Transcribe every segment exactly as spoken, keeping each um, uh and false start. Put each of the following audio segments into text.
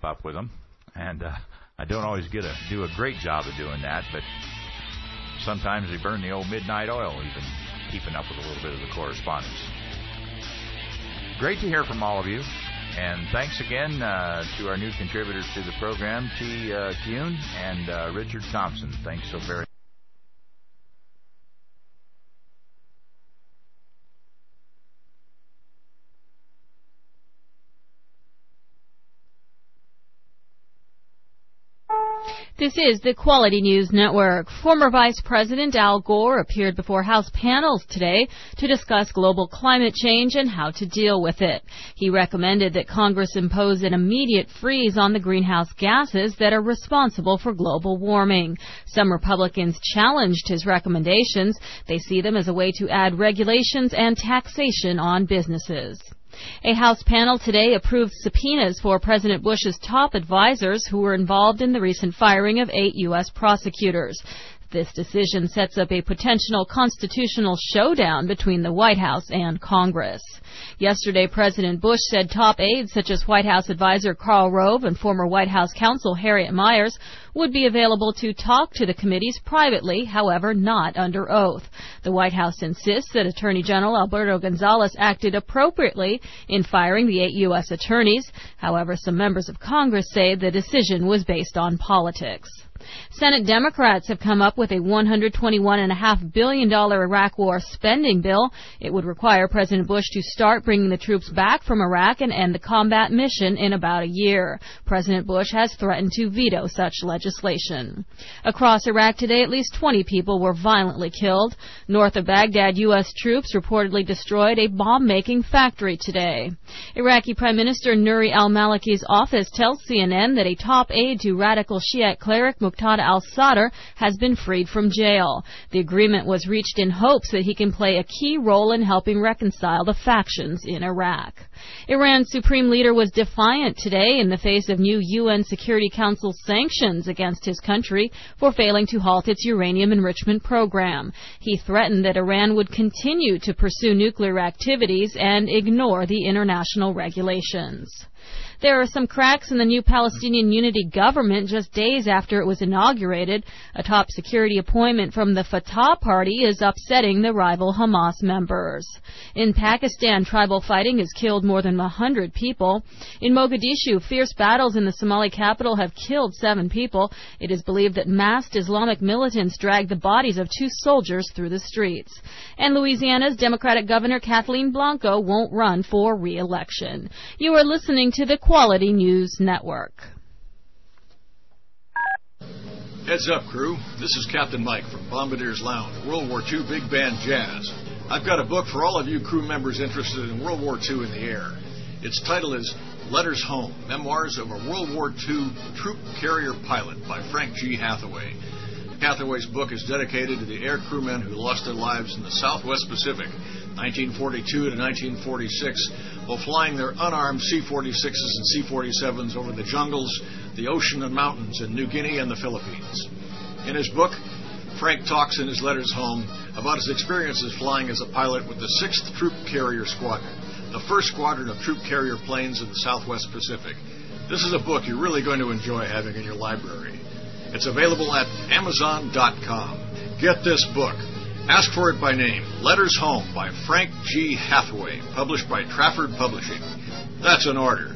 up with them. And uh, I don't always get a do a great job of doing that, but sometimes they burn the old midnight oil, even keeping up with a little bit of the correspondence. Great to hear from all of you. And thanks again uh, to our new contributors to the program, T. Uh, Kuhn and uh, Richard Thompson. Thanks so very much. This is the Quality News Network. Former Vice President Al Gore appeared before House panels today to discuss global climate change and how to deal with it. He recommended that Congress impose an immediate freeze on the greenhouse gases that are responsible for global warming. Some Republicans challenged his recommendations. They see them as a way to add regulations and taxation on businesses. A House panel today approved subpoenas for President Bush's top advisors who were involved in the recent firing of eight U S prosecutors. This decision sets up a potential constitutional showdown between the White House and Congress. Yesterday, President Bush said top aides such as White House advisor Karl Rove and former White House counsel Harriet Miers would be available to talk to the committees privately, however, not under oath. The White House insists that Attorney General Alberto Gonzales acted appropriately in firing the eight U S attorneys. However, some members of Congress say the decision was based on politics. Senate Democrats have come up with a one hundred twenty-one point five billion dollars Iraq War spending bill. It would require President Bush to start bringing the troops back from Iraq and end the combat mission in about a year. President Bush has threatened to veto such legislation. Across Iraq today, at least twenty people were violently killed. North of Baghdad, U S troops reportedly destroyed a bomb-making factory today. Iraqi Prime Minister Nouri al-Maliki's office tells C N N that a top aide to radical Shiite cleric Muqtada al-Sadr has been freed from jail. The agreement was reached in hopes that he can play a key role in helping reconcile the factions in Iraq. Iran's supreme leader was defiant today in the face of new U N Security Council sanctions against his country for failing to halt its uranium enrichment program. He threatened that Iran would continue to pursue nuclear activities and ignore the international regulations. There are some cracks in the new Palestinian Unity government just days after it was inaugurated. A top security appointment from the Fatah party is upsetting the rival Hamas members. In Pakistan, tribal fighting has killed more than one hundred people. In Mogadishu, fierce battles in the Somali capital have killed seven people. It is believed that masked Islamic militants dragged the bodies of two soldiers through the streets. And Louisiana's Democratic Governor Kathleen Blanco won't run for re-election. You are listening to the Quality News Network. Heads up, crew. This is Captain Mike from Bombardier's Lounge, World War Two Big Band Jazz. I've got a book for all of you crew members interested in World War Two in the air. Its title is Letters Home, Memoirs of a World War Two Troop Carrier Pilot by Frank G. Hathaway. Hathaway's book is dedicated to the air crewmen who lost their lives in the Southwest Pacific, nineteen forty-two to nineteen forty-six, while flying their unarmed C forty-sixes and C forty-sevens over the jungles, the ocean and mountains in New Guinea and the Philippines. In his book, Frank talks in his letters home about his experiences flying as a pilot with the sixth Troop Carrier Squadron, the first squadron of troop carrier planes in the Southwest Pacific. This is a book you're really going to enjoy having in your library. It's available at Amazon dot com. Get this book. Ask for it by name. Letters Home by Frank G. Hathaway, published by Trafford Publishing. That's an order.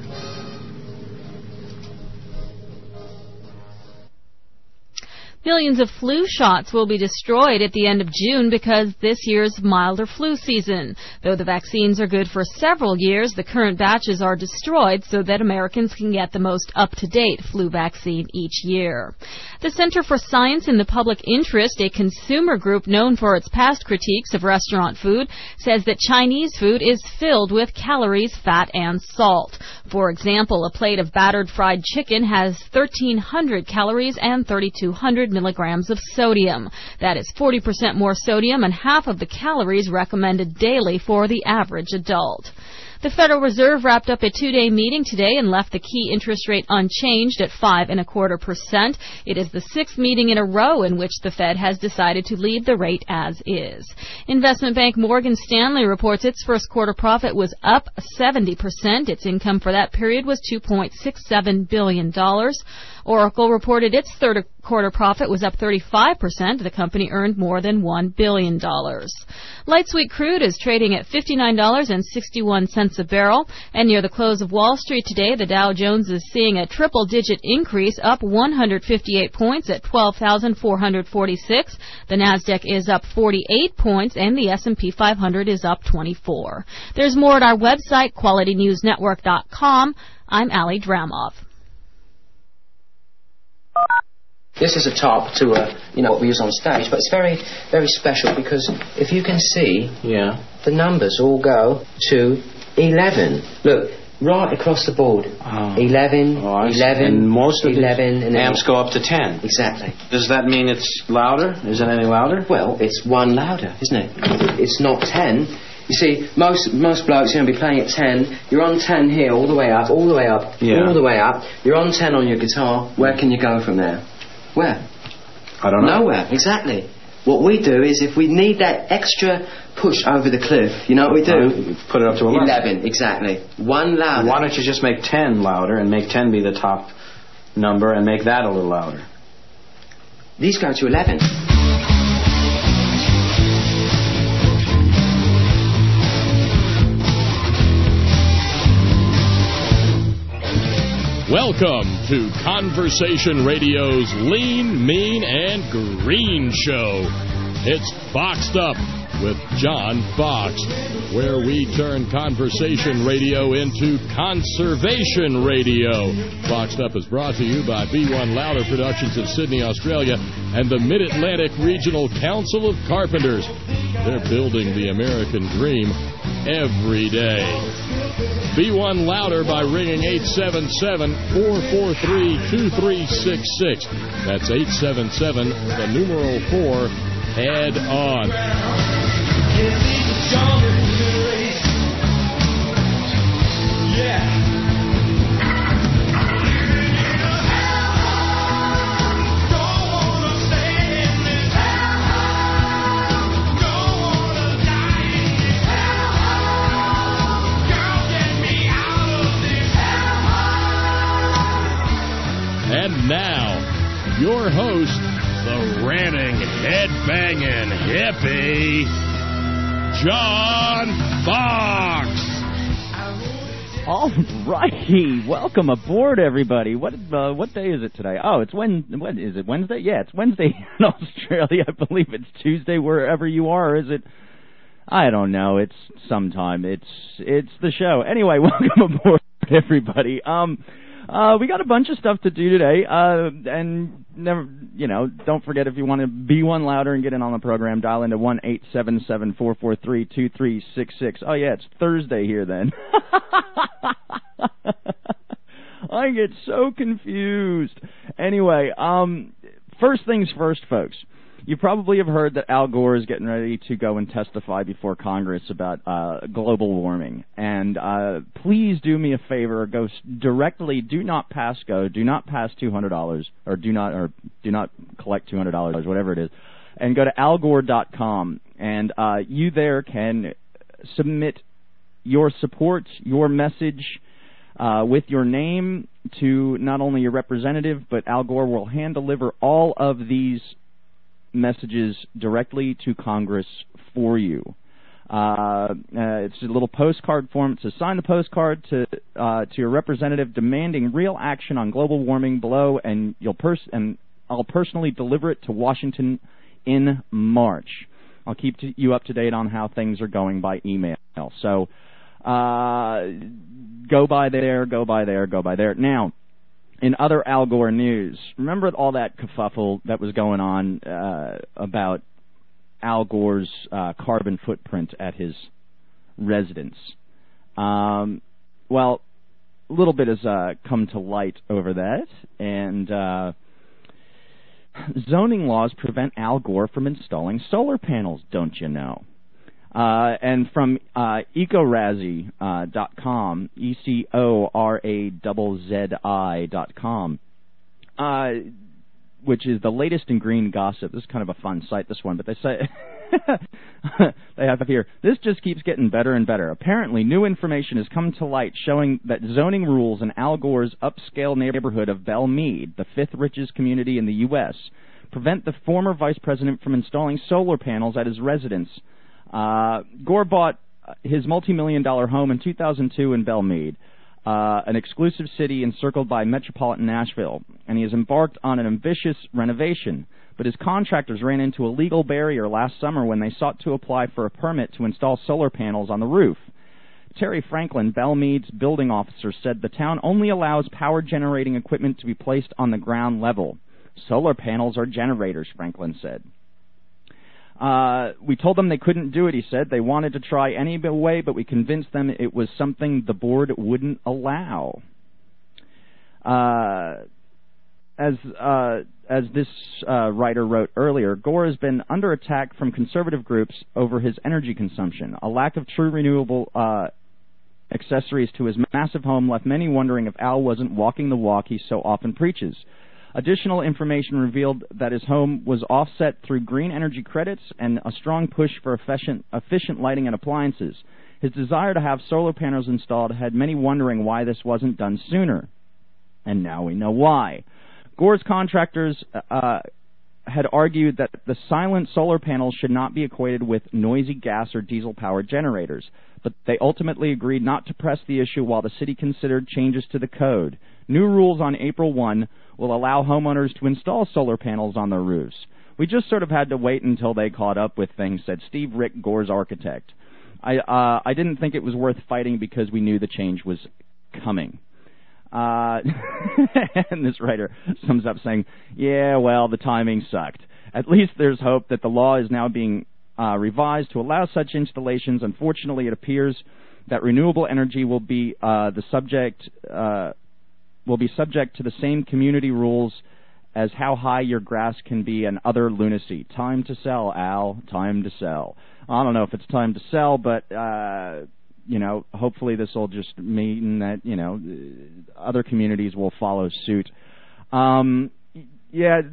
Millions of flu shots will be destroyed at the end of June because this year's milder flu season. Though the vaccines are good for several years, the current batches are destroyed so that Americans can get the most up-to-date flu vaccine each year. The Center for Science in the Public Interest, a consumer group known for its past critiques of restaurant food, says that Chinese food is filled with calories, fat, and salt. For example, a plate of battered fried chicken has thirteen hundred calories and thirty-two hundred milligrams of sodium. That is forty percent more sodium and half of the calories recommended daily for the average adult. The Federal Reserve wrapped up a two-day meeting today and left the key interest rate unchanged at five and a quarter percent. It is the sixth meeting in a row in which the Fed has decided to leave the rate as is. Investment bank Morgan Stanley reports its first quarter profit was up seventy percent. Its income for that period was two point six seven billion dollars. Oracle reported its third quarter profit was up thirty-five percent. The company earned more than one billion dollars. Light sweet crude is trading at fifty-nine dollars and sixty-one cents a barrel. And near the close of Wall Street today, the Dow Jones is seeing a triple-digit increase, up one hundred fifty-eight points at twelve thousand four hundred forty-six. The Nasdaq is up forty-eight points, and the S and P five hundred is up twenty-four. There's more at our website, quality news network dot com. I'm Ali Dramov. This is a top to a, you know, what we use on stage, but it's very, very special because if you can see, yeah, the numbers all go to eleven. Look, right across the board. Oh. eleven, oh, eleven, and most of eleven, the and amps go up to ten. Exactly. Does that mean it's louder? Is it any louder? Well, it's one louder, isn't it? It's not ten. You see, most most blokes are going to be playing at ten. You're on ten here, all the way up, all the way up, yeah. all the way up. You're on ten on your guitar. Where can you go from there? Where? I don't know. Nowhere, exactly. What we do is, if we need that extra push over the cliff, you know what we do? Uh, put it up to eleven. eleven, exactly. One louder. Why don't you just make ten louder and make ten be the top number and make that a little louder? These go to eleven. Welcome to Conversation Radio's Lean, Mean, and Green Show. It's Boxed Up with John Fox, where we turn conversation radio into conservation radio. Boxed Up is brought to you by B one Louder Productions of Sydney, Australia, and the Mid-Atlantic Regional Council of Carpenters. They're building the American dream every day. B one Louder by ringing eight seven seven, four four three, two three six six. That's eight seven seven, the numeral four, head on. Yeah. And now, your host, the ranting, head-banging hippie, John Fox. All righty, welcome aboard, everybody. What uh, what day is it today? Oh, it's when what is it? Wednesday? Yeah, it's Wednesday in Australia. I believe it's Tuesday wherever you are. Is it? I don't know. It's sometime. It's it's the show. Anyway, welcome aboard, everybody. Um. Uh, we got a bunch of stuff to do today, uh, and never, you know, don't forget, if you want to be one louder and get in on the program, dial into one eight seven seven, four four three, two three six six. Oh yeah, it's Thursday here then. I get so confused. Anyway, um, first things first, folks. You probably have heard that Al Gore is getting ready to go and testify before Congress about uh, global warming. And uh, please do me a favor, go directly. Do not pass go. Do not pass two hundred dollars, or do not or do not collect two hundred dollars, whatever it is, and go to al gore dot com. And uh, you there can submit your support, your message, uh, with your name to not only your representative, but Al Gore will hand deliver all of these messages directly to Congress for you. Uh, uh, it's a little postcard form. It says, sign the postcard to uh, to your representative demanding real action on global warming below, and you'll pers- and I'll personally deliver it to Washington in March. I'll keep to you up to date on how things are going by email. So uh, go by there, go by there, go by there. Now, in other Al Gore news, remember all that kerfuffle that was going on uh, about Al Gore's uh, carbon footprint at his residence? Um, well, a little bit has uh, come to light over that, and uh, zoning laws prevent Al Gore from installing solar panels, don't you know? Uh, and from uh, ecorazi dot com, E C O R A Z Z I dot com, uh, which is the latest in green gossip. This is kind of a fun site, this one, but they say they have here, this just keeps getting better and better. Apparently, new information has come to light showing that zoning rules in Al Gore's upscale neighborhood of Belle Meade, the fifth richest community in the U S, prevent the former vice president from installing solar panels at his residence. Uh, Gore bought his multi-million dollar home in two thousand two in Belle Meade, uh, an exclusive city encircled by metropolitan Nashville, and he has embarked on an ambitious renovation. But his contractors ran into a legal barrier last summer when they sought to apply for a permit to install solar panels on the roof. Terry Franklin, Belle Meade's building officer, said the town only allows power-generating equipment to be placed on the ground level. Solar panels are generators, Franklin said. Uh, we told them they couldn't do it, he said. They wanted to try any way, but we convinced them it was something the board wouldn't allow. Uh, as uh, as this uh, writer wrote earlier, Gore has been under attack from conservative groups over his energy consumption. A lack of true renewable uh, accessories to his massive home left many wondering if Al wasn't walking the walk he so often preaches. Additional information revealed that his home was offset through green energy credits and a strong push for efficient, efficient lighting and appliances. His desire to have solar panels installed had many wondering why this wasn't done sooner. And now we know why. Gore's contractors uh, had argued that the silent solar panels should not be equated with noisy gas or diesel-powered generators, but they ultimately agreed not to press the issue while the city considered changes to the code. New rules on April first will allow homeowners to install solar panels on their roofs. We just sort of had to wait until they caught up with things, said Steve Rick, Gore's architect. I, uh, I didn't think it was worth fighting because we knew the change was coming. Uh, and this writer sums up saying, yeah, well, the timing sucked. At least there's hope that the law is now being uh, revised to allow such installations. Unfortunately, it appears that renewable energy will be uh, the subject uh, will be subject to the same community rules as how high your grass can be and other lunacy. Time to sell, Al. Time to sell. I don't know if it's time to sell, but uh, you know, hopefully this will just mean that, you know, other communities will follow suit. Um, yeah,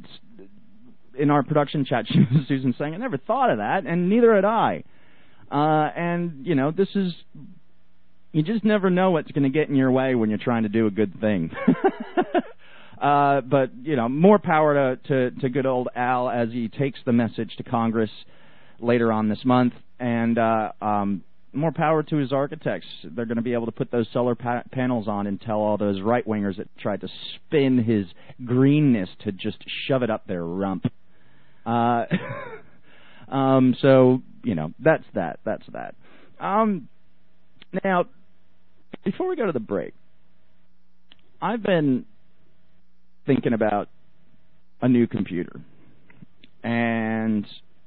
in our production chat, Susan's saying, I never thought of that, and neither had I. Uh, and, you know, this is, you just never know what's going to get in your way when you're trying to do a good thing. uh, but, you know, more power to, to, to good old Al as he takes the message to Congress later on this month. And, uh, um, more power to his architects. They're going to be able to put those solar pa- panels on and tell all those right-wingers that tried to spin his greenness to just shove it up their rump. Uh, um, so, you know, that's that. That's that. Um, now, before we go to the break, I've been thinking about a new computer and,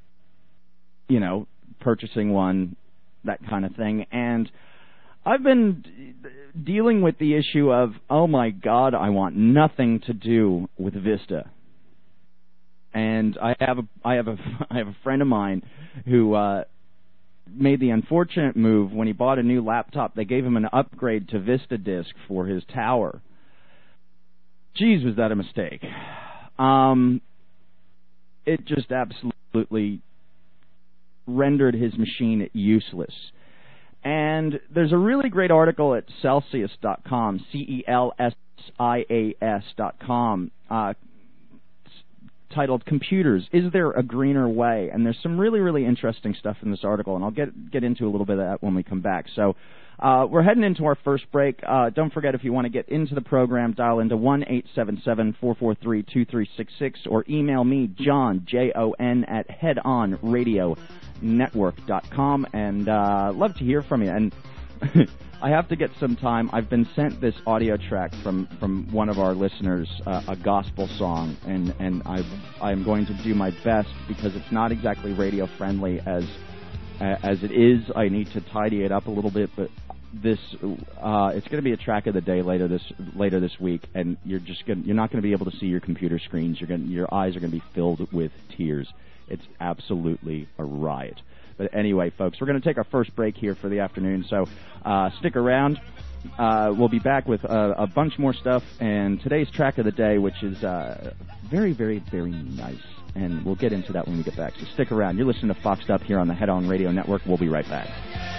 you know, purchasing one, that kind of thing. And I've been d- dealing with the issue of, oh my God, I want nothing to do with Vista. And I have a, I have a, I have a friend of mine who uh, made the unfortunate move when he bought a new laptop. They gave him an upgrade to Vista Disk for his tower. Jeez, was that a mistake? Um, it just absolutely rendered his machine useless. And there's a really great article at Celsius dot com, C E L S I A S dot com, uh, titled Computers, Is There a Greener Way? And there's some really, really interesting stuff in this article, and I'll get get into a little bit of that when we come back. So uh, we're heading into our first break. Uh, don't forget, if you want to get into the program, dial into one eight seven seven, four four three, two three six six or email me, John, J O N, at head on radio network dot com, and uh, love to hear from you. And I have to get some time. I've been sent this audio track from, from one of our listeners, uh, a gospel song, and, and I I'm going to do my best because it's not exactly radio friendly as uh, as it is. I need to tidy it up a little bit, but this uh, it's going to be a track of the day later this later this week, and you're just gonna, you're not going to be able to see your computer screens. You're going your eyes are going to be filled with tears. It's absolutely a riot. But anyway, folks, we're going to take our first break here for the afternoon, so uh, stick around. Uh, we'll be back with uh, a bunch more stuff, and today's track of the day, which is uh, very, very, very nice. And we'll get into that when we get back. So stick around. You're listening to Foxed Up here on the Head On Radio Network. We'll be right back.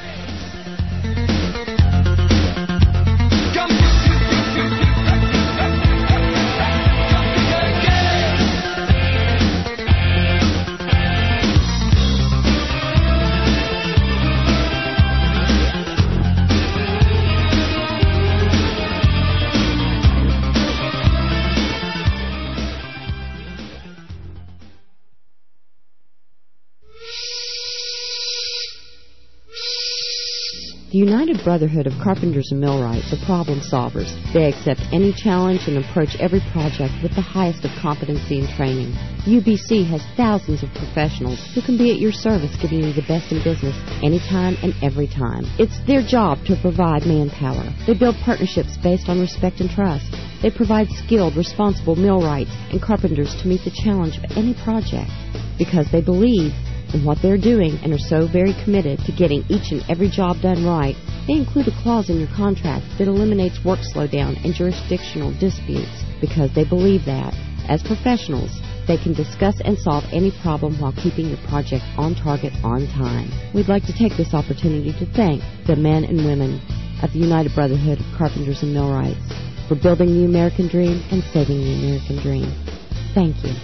The United Brotherhood of Carpenters and Millwrights are problem solvers. They accept any challenge and approach every project with the highest of competency and training. U B C has thousands of professionals who can be at your service, giving you the best in business anytime and every time. It's their job to provide manpower. They build partnerships based on respect and trust. They provide skilled, responsible millwrights and carpenters to meet the challenge of any project because they believe in what they're doing and are so very committed to getting each and every job done right. They include a clause in your contract that eliminates work slowdown and jurisdictional disputes because they believe that, as professionals, they can discuss and solve any problem while keeping your project on target on time. We'd like to take this opportunity to thank the men and women of the United Brotherhood of Carpenters and Millwrights for building the American dream and saving the American dream. Thank you.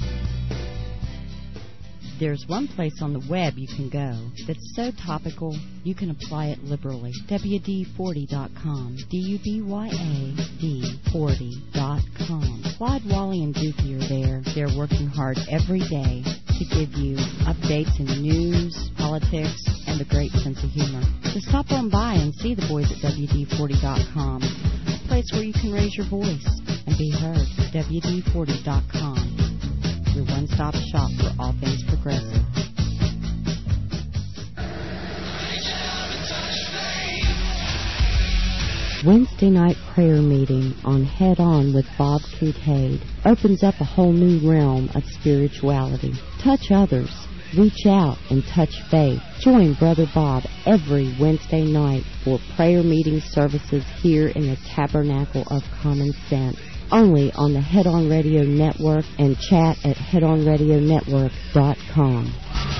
There's one place on the web you can go that's so topical you can apply it liberally. W D forty dot com. D U B Y A D forty dot com. Clyde, Wally, and Dookie are there. They're working hard every day to give you updates in news, politics, and a great sense of humor. So stop on by and see the boys at W D forty dot com. A place where you can raise your voice and be heard. W D forty dot com. Your one-stop shop for all things progressive. Wednesday night prayer meeting on Head On with Bob Kincaid opens up a whole new realm of spirituality. Touch others. Reach out and touch faith. Join Brother Bob every Wednesday night for prayer meeting services here in the Tabernacle of Common Sense. Only on the Head On Radio Network and chat at head on radio network dot com.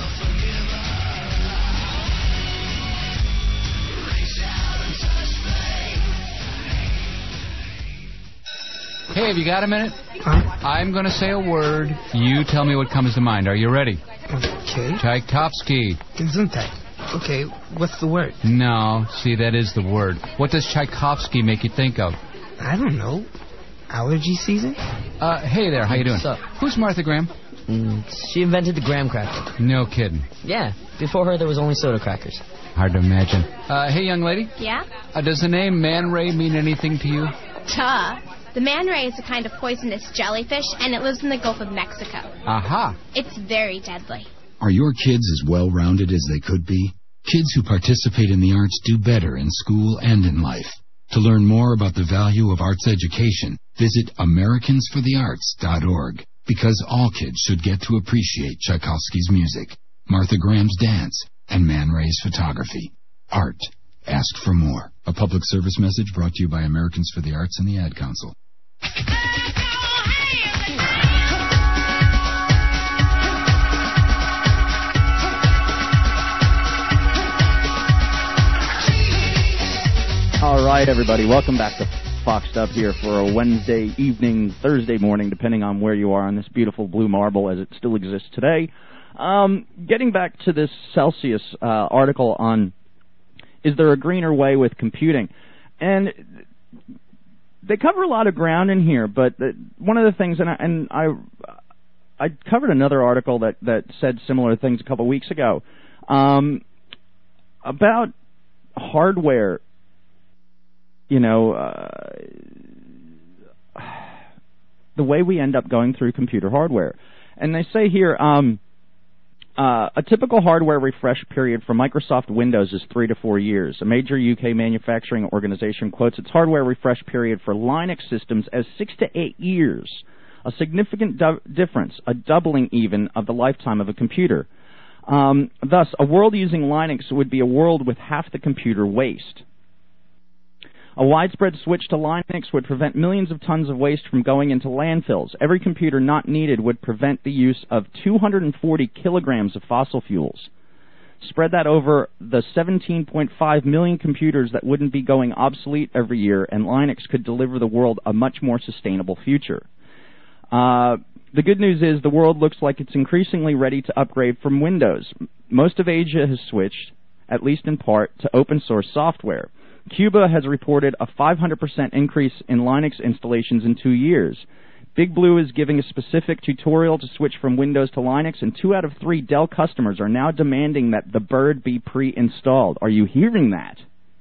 Hey, have you got a minute? Huh? I'm going to say a word. You tell me what comes to mind. Are you ready? Okay. Tchaikovsky. Gesundheit. Okay, what's the word? No, see, that is the word. What does Tchaikovsky make you think of? I don't know. Allergy season? Uh, hey there, how you doing? What's up? Who's Martha Graham? Mm, she invented the graham cracker. No kidding. Yeah, before her there was only soda crackers. Hard to imagine. Uh, hey, young lady? Yeah? Uh, does the name Man Ray mean anything to you? Duh. The man ray is a kind of poisonous jellyfish, and it lives in the Gulf of Mexico. Aha. It's very deadly. Are your kids as well-rounded as they could be? Kids who participate in the arts do better in school and in life. To learn more about the value of arts education, visit Americans for the Arts dot org, because all kids should get to appreciate Tchaikovsky's music, Martha Graham's dance, and Man Ray's photography. Art. Ask for more. A public service message brought to you by Americans for the Arts and the Ad Council. All right, everybody, welcome back to Foxed Up here for a Wednesday evening, Thursday morning, depending on where you are on this beautiful blue marble as it still exists today. Um, getting back to this Celsius uh, article on is there a greener way with computing? And they cover a lot of ground in here, but the, one of the things, and I, and I, I covered another article that, that said similar things a couple of weeks ago um, about hardware. You know, uh, the way we end up going through computer hardware. And they say here, um, uh, a typical hardware refresh period for Microsoft Windows is three to four years. A major U K manufacturing organization quotes its hardware refresh period for Linux systems as six to eight years, a significant du- difference, a doubling even of the lifetime of a computer. Um, thus, a world using Linux would be a world with half the computer waste. A widespread switch to Linux would prevent millions of tons of waste from going into landfills. Every computer not needed would prevent the use of two hundred forty kilograms of fossil fuels. Spread that over the seventeen point five million computers that wouldn't be going obsolete every year, and Linux could deliver the world a much more sustainable future. Uh, the good news is the world looks like it's increasingly ready to upgrade from Windows. Most of Asia has switched, at least in part, to open source software. Cuba has reported a five hundred percent increase in Linux installations in two years. Big Blue is giving a specific tutorial to switch from Windows to Linux, and two out of three Dell customers are now demanding that the bird be pre-installed. Are you hearing that?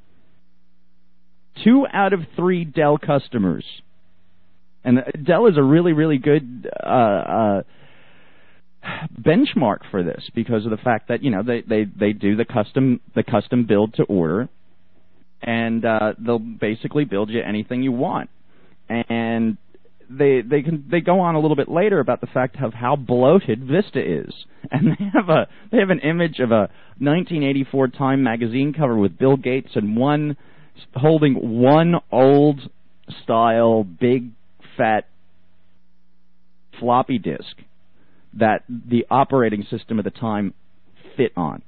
Two out of three Dell customers. And Dell is a really, really good uh, uh, benchmark for this because of the fact that, you know, they, they, they do the custom the custom build to order, and uh, they'll basically build you anything you want. And they they can they go on a little bit later about the fact of how bloated Vista is, and they have a they have an image of a nineteen eighty-four Time magazine cover with Bill Gates and one holding one old style big fat floppy disk that the operating system at the time fit on.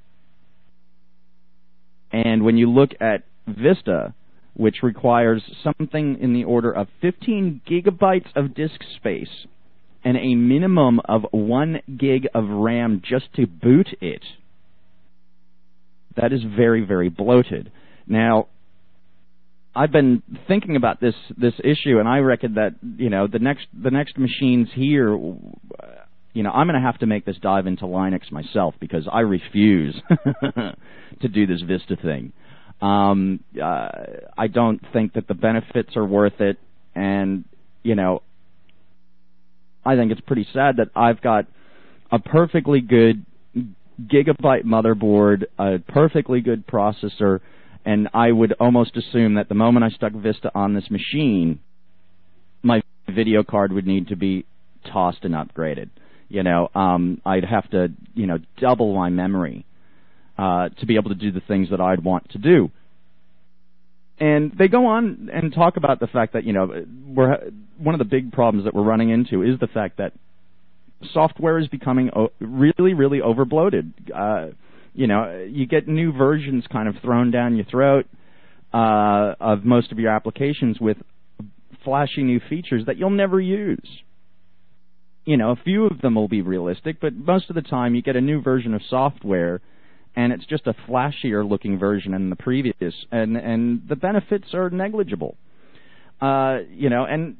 And when you look at Vista, which requires something in the order of fifteen gigabytes of disk space and a minimum of one gig of RAM just to boot it, that is very, very bloated. Now, I've been thinking about this this issue, and I reckon that, you know, the next the next machines here, you know, I'm going to have to make this dive into Linux myself because I refuse to do this Vista thing. Um, uh, I don't think that the benefits are worth it, and, you know, I think it's pretty sad that I've got a perfectly good gigabyte motherboard, a perfectly good processor, and I would almost assume that the moment I stuck Vista on this machine, my video card would need to be tossed and upgraded. You know, um, I'd have to, you know, double my memory uh, to be able to do the things that I'd want to do. And they go on and talk about the fact that, you know, we're, one of the big problems that we're running into is the fact that software is becoming o- really, really overbloated. Uh, you know, you get new versions kind of thrown down your throat uh, of most of your applications with flashy new features that you'll never use. You know, a few of them will be realistic, but most of the time you get a new version of software and it's just a flashier looking version than the previous, and and the benefits are negligible. Uh, you know, and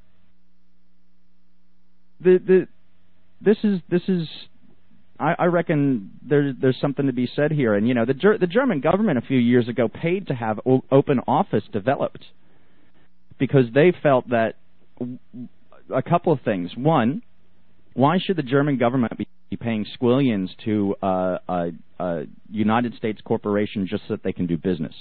the the this is this is I, I reckon there there's something to be said here. And you know, the Ger- the German government a few years ago paid to have o- Open Office developed because they felt that a couple of things. One, why should the German government be paying squillions to uh, a, a United States corporation just so that they can do business?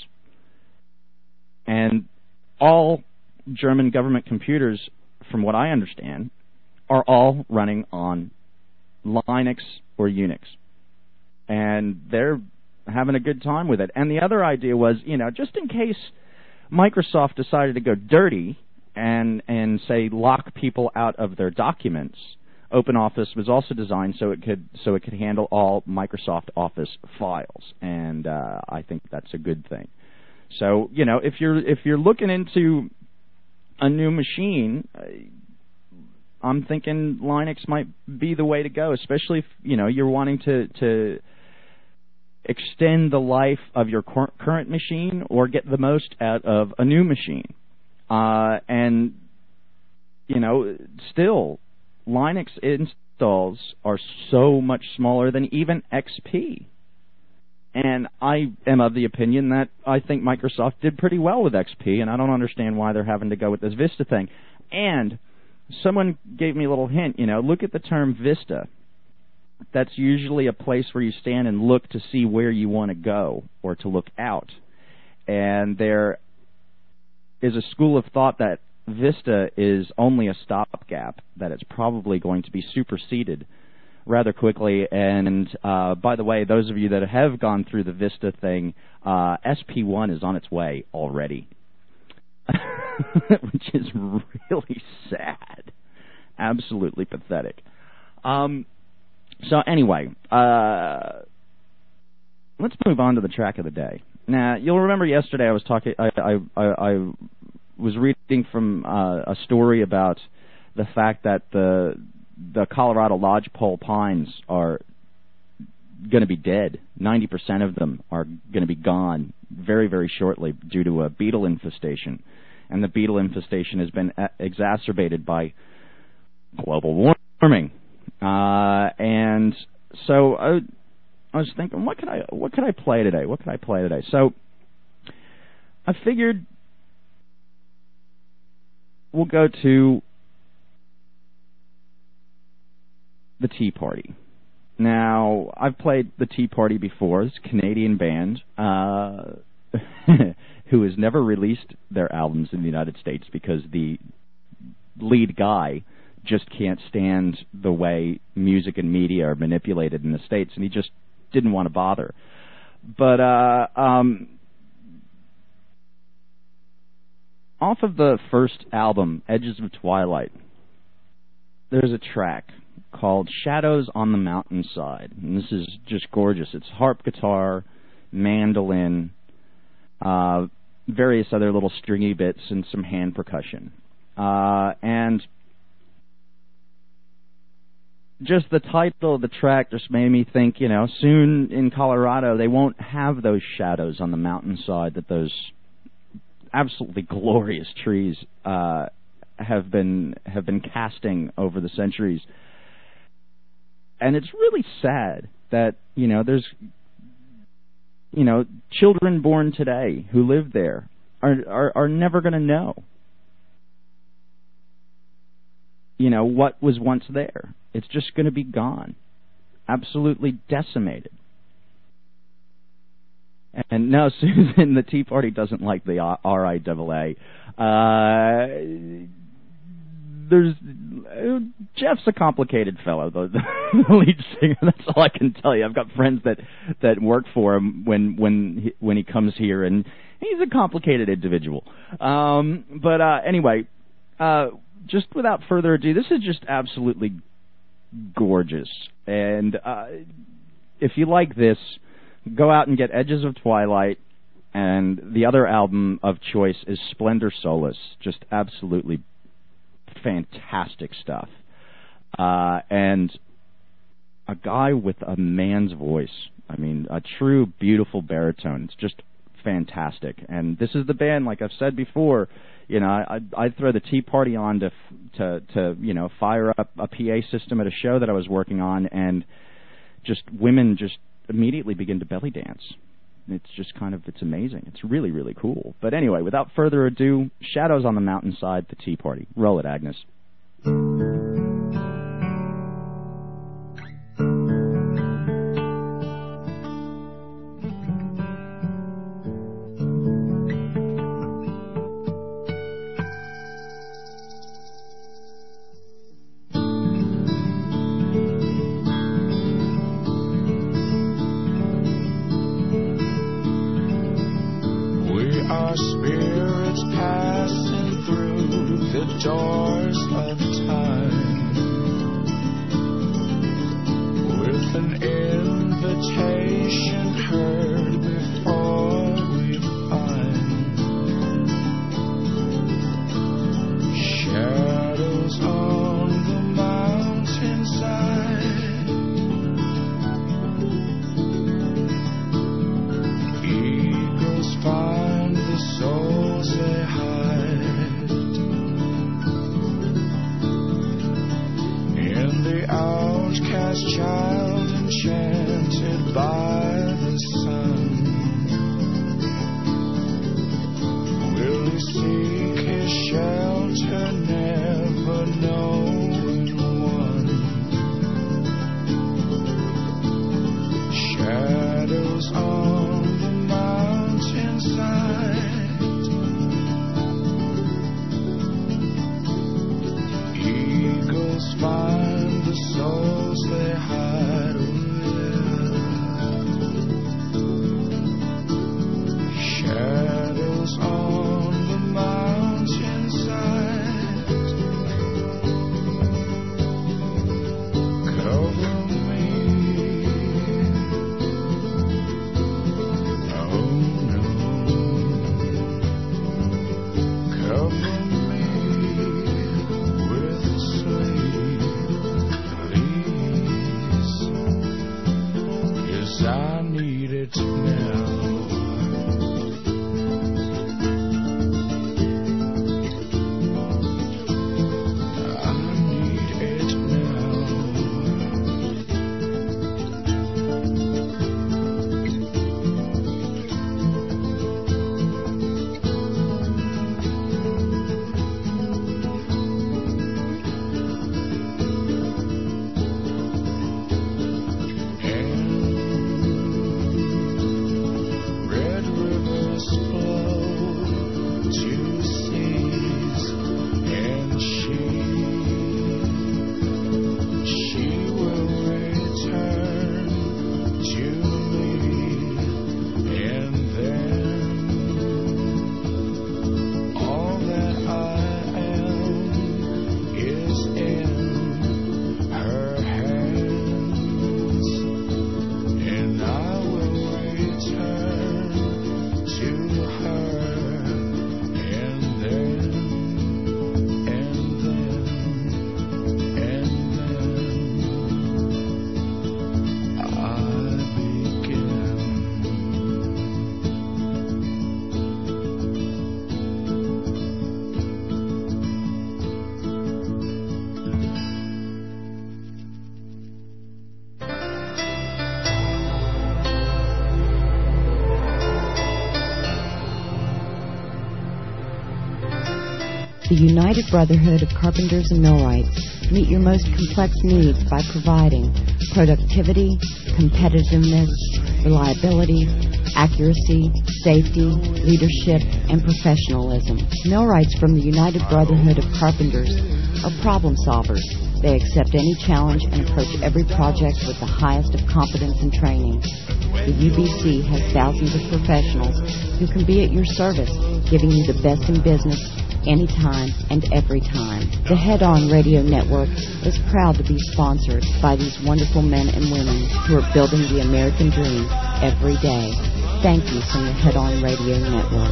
And all German government computers, from what I understand, are all running on Linux or Unix. And they're having a good time with it. And the other idea was, you know, just in case Microsoft decided to go dirty and and say lock people out of their documents, OpenOffice was also designed so it could so it could handle all Microsoft Office files, and uh, I think that's a good thing. So, you know, if you're if you're looking into a new machine, uh, I'm thinking Linux might be the way to go, especially if, you know, you're wanting to to extend the life of your cor- current machine or get the most out of a new machine. Uh, and, you know, still, Linux installs are so much smaller than even X P. And I am of the opinion that I think Microsoft did pretty well with X P, and I don't understand why they're having to go with this Vista thing. And someone gave me a little hint, you know, look at the term Vista. That's usually a place where you stand and look to see where you want to go or to look out. And there is a school of thought that Vista is only a stopgap, that it's probably going to be superseded rather quickly. And uh, by the way, those of you that have gone through the Vista thing, uh, S P one is on its way already, which is really sad. Absolutely pathetic. Um, so anyway, uh, let's move on to the track of the day. Now, you'll remember yesterday I was talking. I I, I, I was reading from uh, a story about the fact that the the Colorado lodgepole pines are going to be dead. ninety percent of them are going to be gone very, very shortly due to a beetle infestation. And the beetle infestation has been a- exacerbated by global warming. Uh, and so I, I was thinking, what could I what could I play today? What could I play today? So I figured we'll go to the Tea Party. Now, I've played the Tea Party before. It's a Canadian band uh, who has never released their albums in the United States because the lead guy just can't stand the way music and media are manipulated in the States, and he just didn't want to bother. But uh, um, off of the first album, Edges of Twilight, there's a track called Shadows on the Mountainside. And this is just gorgeous. It's harp guitar, mandolin, uh, various other little stringy bits, and some hand percussion. Uh, and just the title of the track just made me think, you know, soon in Colorado they won't have those shadows on the mountainside that those absolutely glorious trees uh, have been have been casting over the centuries. And it's really sad that, you know, there's, you know, children born today who live there are are, are never going to know, you know, what was once there. It's just going to be gone, absolutely decimated. And no, Susan, the Tea Party doesn't like the R I A A. Uh, there's uh, Jeff's a complicated fellow, the, the lead singer. That's all I can tell you. I've got friends that, that work for him when when he, when he comes here, and he's a complicated individual. Um, but uh, anyway, uh, just without further ado, this is just absolutely gorgeous. And uh, if you like this, go out and get Edges of Twilight, and the other album of choice is Splendor Solace. Just absolutely fantastic stuff. Uh, and a guy with a man's voice. I mean, a true, beautiful baritone. It's just fantastic. And this is the band, like I've said before, you know, I, I'd throw the Tea Party on to, to, to, you know, fire up a P A system at a show that I was working on, and just women just immediately begin to belly dance. It's just kind of, it's amazing. It's really, really cool. But anyway, without further ado, Shadows on the Mountainside, the Tea Party. Roll it, Agnes. Find the souls they hide. I need it now. The United Brotherhood of Carpenters and Millwrights meet your most complex needs by providing productivity, competitiveness, reliability, accuracy, safety, leadership, and professionalism. Millwrights from the United Brotherhood of Carpenters are problem solvers. They accept any challenge and approach every project with the highest of competence and training. The U B C has thousands of professionals who can be at your service, giving you the best in business anytime and every time. The Head On Radio Network is proud to be sponsored by these wonderful men and women who are building the American dream every day. Thank you from the Head On Radio Network.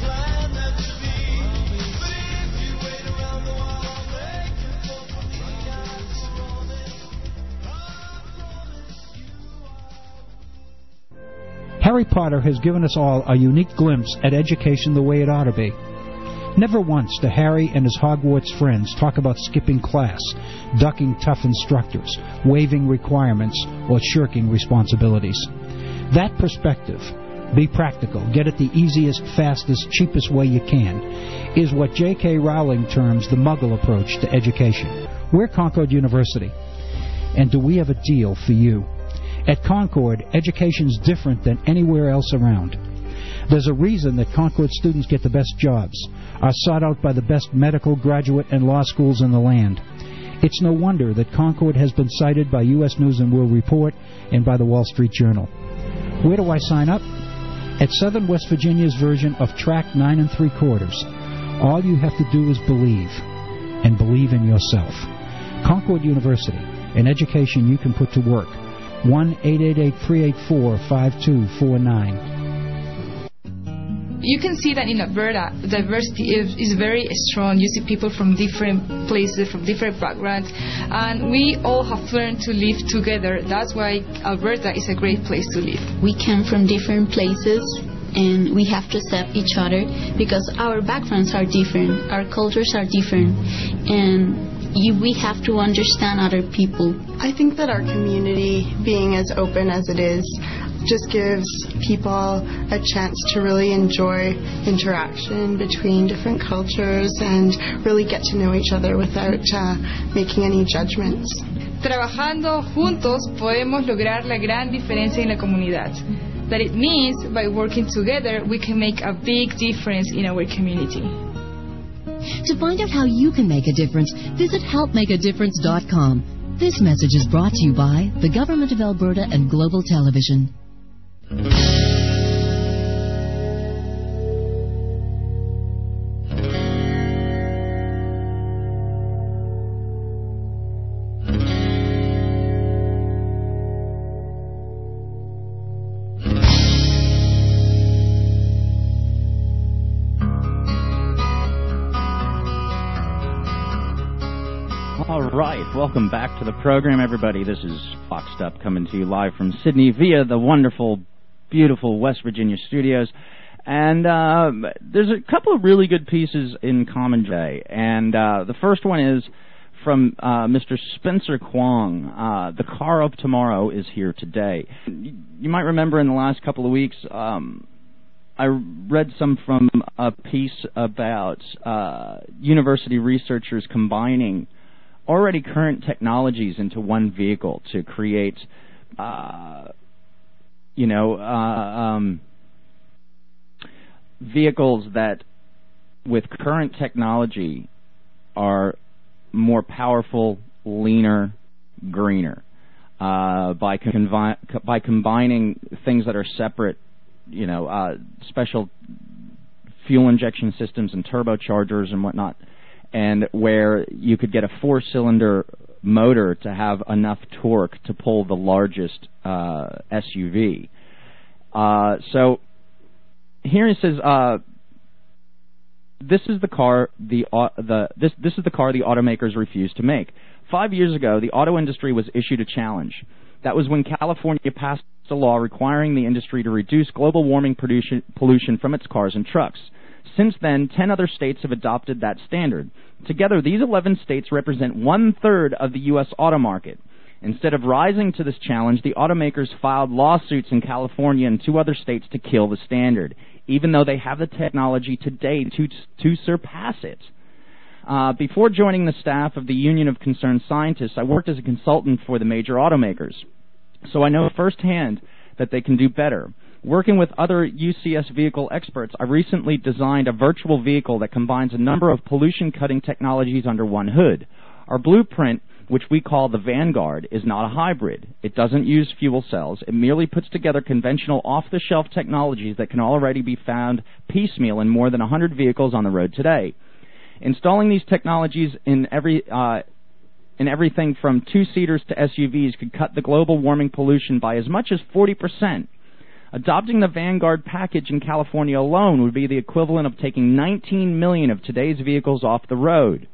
Harry Potter has given us all a unique glimpse at education the way it ought to be. Never once do Harry and his Hogwarts friends talk about skipping class, ducking tough instructors, waiving requirements, or shirking responsibilities. That perspective, be practical, get it the easiest, fastest, cheapest way you can, is what J K Rowling terms the Muggle approach to education. We're Concord University, and do we have a deal for you? At Concord, education's different than anywhere else around. There's a reason that Concord students get the best jobs, are sought out by the best medical, graduate, and law schools in the land. It's no wonder that Concord has been cited by U S News and World Report and by the Wall Street Journal. Where do I sign up? At Southern West Virginia's version of Track nine and three quarters. All you have to do is believe, and believe in yourself. Concord University, an education you can put to work. one eight eight eight, three eight four, five two four nine. You can see that in Alberta, diversity is, is very strong. You see people from different places, from different backgrounds, and we all have learned to live together. That's why Alberta is a great place to live. We come from different places, and we have to accept each other because our backgrounds are different, our cultures are different, and you, we have to understand other people. I think that our community, being as open as it is, just gives people a chance to really enjoy interaction between different cultures and really get to know each other without uh, making any judgments. Trabajando juntos podemos lograr la gran diferencia en la comunidad. That it means by working together we can make a big difference in our community. To find out how you can make a difference, visit help make a difference dot com. This message is brought to you by the Government of Alberta and Global Television. All right, welcome back to the program, everybody. This is Boxed Up coming to you live from Sydney via the wonderful, beautiful West Virginia studios. And uh, there's a couple of really good pieces in Common today. And uh, the first one is from uh, Mister Spencer Kwong. Uh, the car of tomorrow is here today. You might remember in the last couple of weeks, um, I read some from a piece about uh, university researchers combining already current technologies into one vehicle to create, uh, you know, uh, um, vehicles that, with current technology, are more powerful, leaner, greener. Uh, by convi- by combining things that are separate, you know, uh, special fuel injection systems and turbochargers and whatnot, and where you could get a four-cylinder motor to have enough torque to pull the largest uh, S U V. Uh, so here it says, uh, this is the car the uh, the this this is the car the automakers refused to make. Five years ago, the auto industry was issued a challenge. That was when California passed a law requiring the industry to reduce global warming pollution, pollution from its cars and trucks. Since then, ten other states have adopted that standard. Together, these eleven states represent one-third of the U S auto market. Instead of rising to this challenge, the automakers filed lawsuits in California and two other states to kill the standard, even though they have the technology today to, to surpass it. Uh, before joining the staff of the Union of Concerned Scientists, I worked as a consultant for the major automakers. So I know firsthand that they can do better. Working with other U C S vehicle experts, I recently designed a virtual vehicle that combines a number of pollution-cutting technologies under one hood. Our blueprint, which we call the Vanguard, is not a hybrid. It doesn't use fuel cells. It merely puts together conventional off-the-shelf technologies that can already be found piecemeal in more than one hundred vehicles on the road today. Installing these technologies in every uh, in everything from two-seaters to S U Vs could cut the global warming pollution by as much as forty percent. Adopting the Vanguard package in California alone would be the equivalent of taking nineteen million of today's vehicles off the road.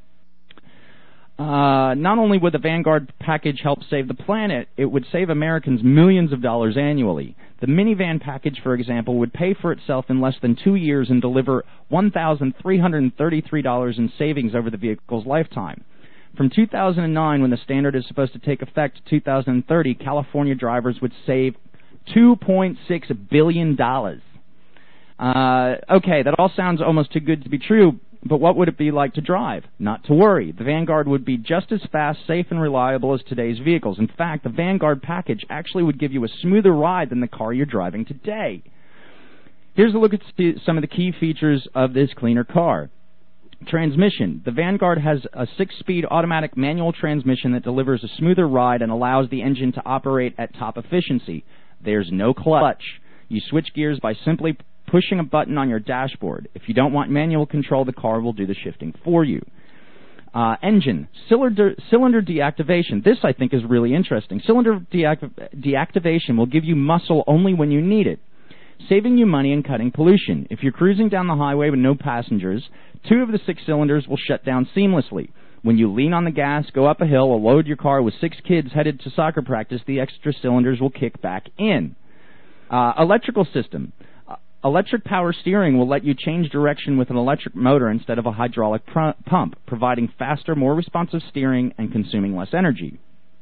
Uh, not only would the Vanguard package help save the planet, it would save Americans millions of dollars annually. The minivan package, for example, would pay for itself in less than two years and deliver one thousand three hundred thirty-three dollars in savings over the vehicle's lifetime. From two thousand nine, when the standard is supposed to take effect, to two thousand thirty, California drivers would save two point six billion dollars. Uh, okay, that all sounds almost too good to be true, but what would it be like to drive? Not to worry. The Vanguard would be just as fast, safe, and reliable as today's vehicles. In fact, the Vanguard package actually would give you a smoother ride than the car you're driving today. Here's a look at some of the key features of this cleaner car. Transmission. The Vanguard has a six-speed automatic manual transmission that delivers a smoother ride and allows the engine to operate at top efficiency. There's no clutch. You switch gears by simply pushing a button on your dashboard. If you don't want manual control, the car will do the shifting for you. Uh, engine. Cylinder, cylinder deactivation. This, I think, is really interesting. Cylinder deact- deactivation will give you muscle only when you need it, saving you money and cutting pollution. If you're cruising down the highway with no passengers, two of the six cylinders will shut down seamlessly. When you lean on the gas, go up a hill, or load your car with six kids headed to soccer practice, the extra cylinders will kick back in. Uh, electrical system. Uh, electric power steering will let you change direction with an electric motor instead of a hydraulic pr- pump, providing faster, more responsive steering and consuming less energy.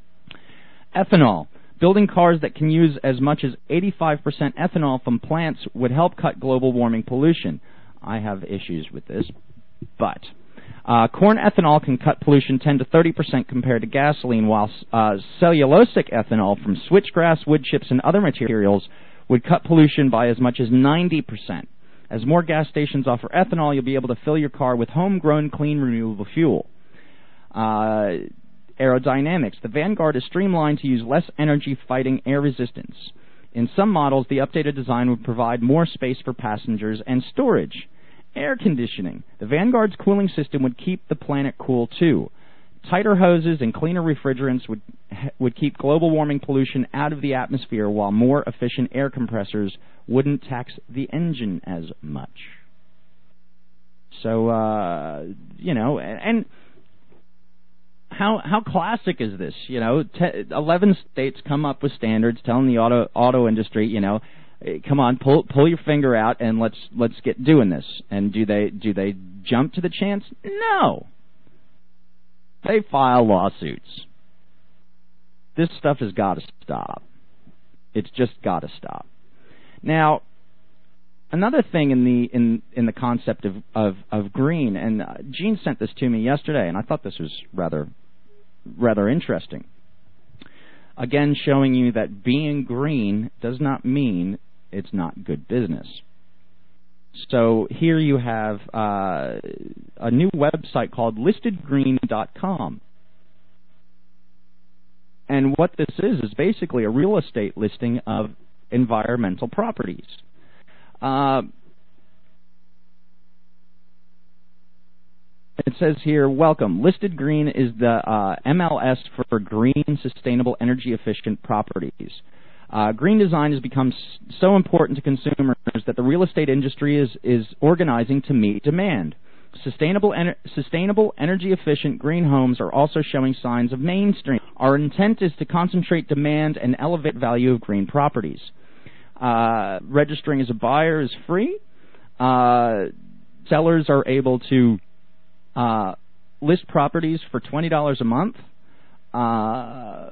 Ethanol. Building cars that can use as much as eighty-five percent ethanol from plants would help cut global warming pollution. I have issues with this, but uh, corn ethanol can cut pollution ten to thirty percent compared to gasoline, while uh, cellulosic ethanol from switchgrass, wood chips, and other materials would cut pollution by as much as ninety percent. As more gas stations offer ethanol, you'll be able to fill your car with homegrown, clean, renewable fuel. Uh, aerodynamics. The Vanguard is streamlined to use less energy fighting air resistance. In some models, the updated design would provide more space for passengers and storage. Air conditioning. The Vanguard's cooling system would keep the planet cool, too. Tighter hoses and cleaner refrigerants would would keep global warming pollution out of the atmosphere, while more efficient air compressors wouldn't tax the engine as much. So, uh, you know, and, and how how classic is this? You know, te- eleven states come up with standards telling the auto auto industry, you know, come on, pull pull your finger out and let's let's get doing this. And do they do they jump to the chance? No. They file lawsuits. This stuff has got to stop. It's just got to stop. Now, another thing in the in in the concept of of, of green, and uh, Gene sent this to me yesterday, and I thought this was rather rather interesting. Again, showing you that being green does not mean it's not good business. So here you have uh, a new website called listed green dot com. And what this is is basically a real estate listing of environmental properties. Uh, it says here, welcome. Listed Green is the uh, M L S for green, sustainable, energy-efficient properties. Uh, green design has become s- so important to consumers that the real estate industry is, is organizing to meet demand. Sustainable, ener- sustainable, energy-efficient green homes are also showing signs of mainstream. Our intent is to concentrate demand and elevate value of green properties. Uh, registering as a buyer is free. Uh, sellers are able to uh, list properties for twenty dollars a month. Uh,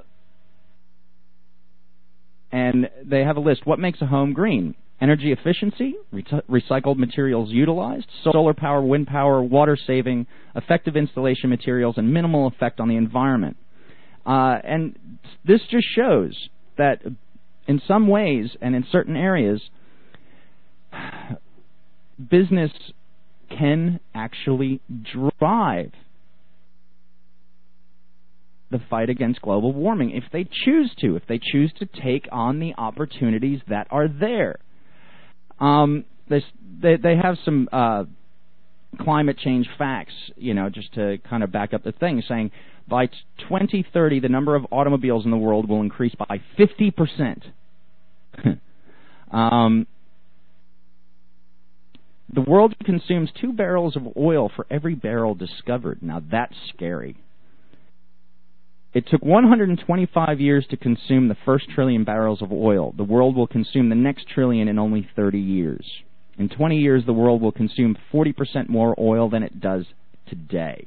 and they have a list. What makes a home green? Energy efficiency, re- recycled materials utilized, solar power, wind power, water saving, effective installation materials, and minimal effect on the environment. Uh, and this just shows that in some ways and in certain areas, business can actually drive the fight against global warming if they choose to, if they choose to take on the opportunities that are there. Um, this, they they have some uh, climate change facts, you know, just to kind of back up the thing, saying by twenty thirty the number of automobiles in the world will increase by fifty percent. um, the world consumes two barrels of oil for every barrel discovered. Now that's scary. It took one hundred twenty-five years to consume the first trillion barrels of oil. The world will consume the next trillion in only thirty years. In twenty years, the world will consume forty percent more oil than it does today.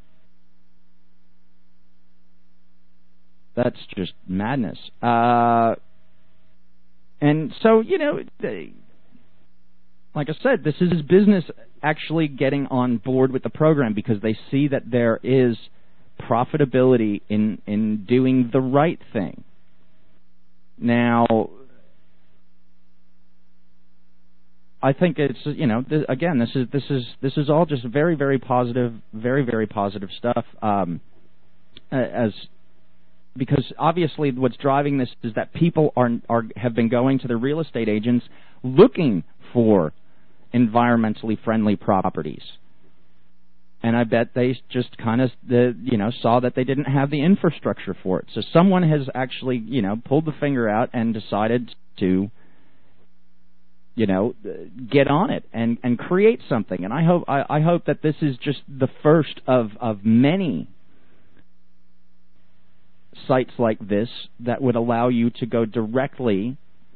That's just madness. Uh, and so, you know, they, like I said, this is business actually getting on board with the program because they see that there is profitability in in doing the right thing. Now, I think it's, you know, th- again, this is this is this is all just very very positive, very very positive stuff. Um, as because obviously what's driving this is that people are are have been going to the real estate agents looking for environmentally friendly properties. And I bet they just kind of, the, you know, saw that they didn't have the infrastructure for it. So someone has actually, you know, pulled the finger out and decided to, you know, get on it and, and create something. And I hope I, I hope that this is just the first of, of many sites like this that would allow you to go directly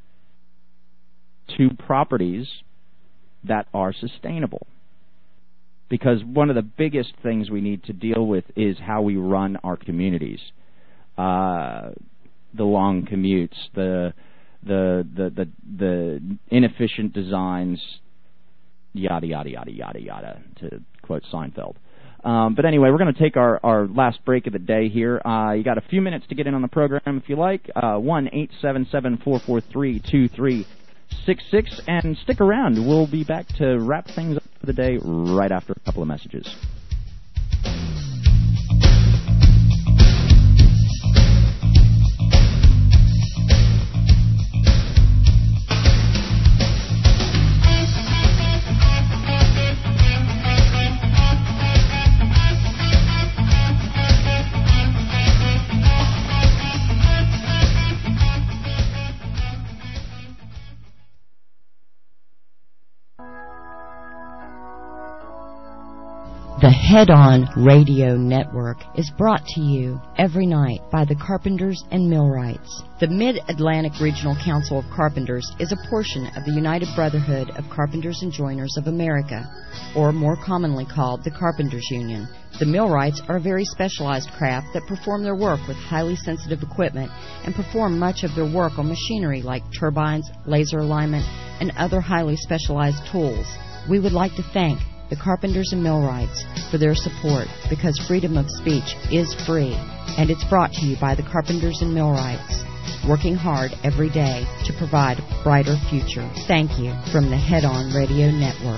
to properties that are sustainable. Because one of the biggest things we need to deal with is how we run our communities. Uh, the long commutes, the, the the the the inefficient designs, yada yada yada yada yada. To quote Seinfeld. Um, but anyway, we're going to take our, our last break of the day here. Uh, you got a few minutes to get in on the program if you like. Uh, one eight seven seven four four three two three six six, and stick around. We'll be back to wrap things up for the day right after a couple of messages. The Head On Radio Network is brought to you every night by the Carpenters and Millwrights. The Mid-Atlantic Regional Council of Carpenters is a portion of the United Brotherhood of Carpenters and Joiners of America, or more commonly called the Carpenters Union. The Millwrights are a very specialized craft that perform their work with highly sensitive equipment and perform much of their work on machinery like turbines, laser alignment, and other highly specialized tools. We would like to thank the Carpenters and Millwrights for their support, because freedom of speech is free, and it's brought to you by the Carpenters and Millwrights, working hard every day to provide a brighter future. Thank you from the Head On Radio Network.